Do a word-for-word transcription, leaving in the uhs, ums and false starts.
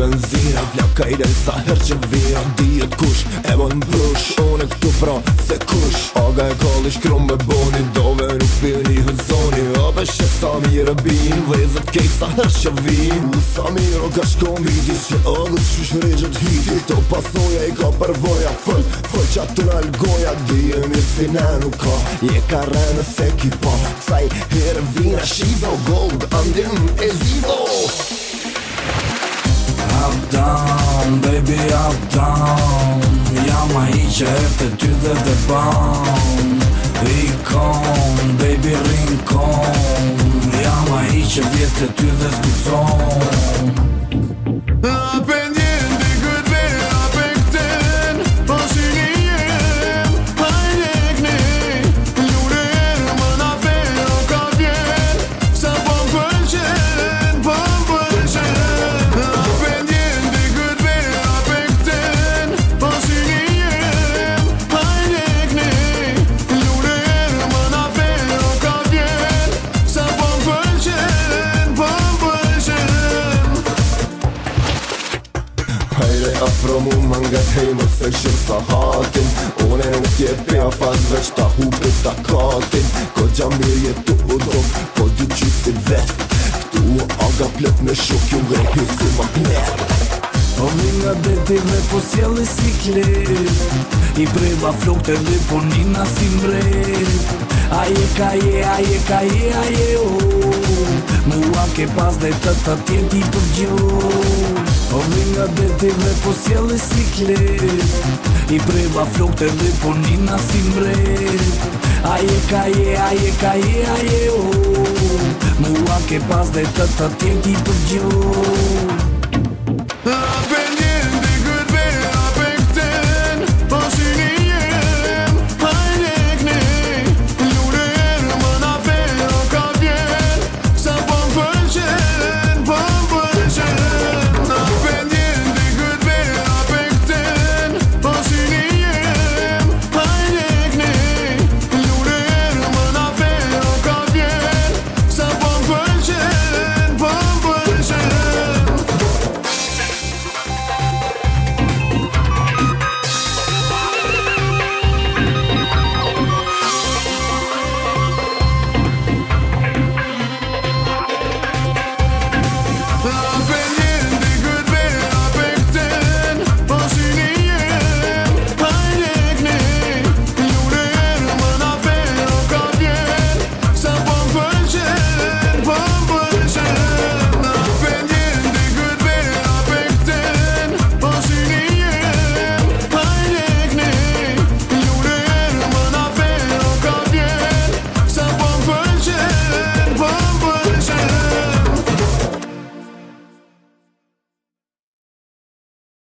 benzina, flaka i del sa her që vira. Dijet kush e bon brush, une këtu pra se kush. Aga e kalli shkrum me boni, dove nuk pini hëzoni. Abe shë sa mire bin, vlezët kejt sa her që vin. U sa miro ka shkom vitis që agët shush regjët hitit. To pasoja i ka përvoja, fëll, fëll që atë në algoja. Dije mirë si ne nuk ka, je ka rene se ki pa. Saj herë vina shizo, gold, andim e zizo. Up down, baby up down. Jam a i që e të ty dhe dhe ban. Rikon, baby rinkon. Jam a i që vjet të ty dhe zgudzon. Hajre afro mu mangat hej më se shirë sa hatin. Une nuk je pja fat veç ta hupit ta katin. Ko gjamir jetu u dok, po dy qysi vet. Këtu aga plët me shuk ju grepi si magnet. Po vi nga deti dhe po sjeli si klip. I preva flokte dhe po nina si mbret. Aje ka je, aje ka je, aje o. Mua ke pas dhe të të tjeti për gjo. Po vi nga deti dhe po sjeli si klip. I preva flokte dhe po nina si mbret. Aje ka je, aje ka je, aje o. Mua ke pas dhe të të tjeti për gjo.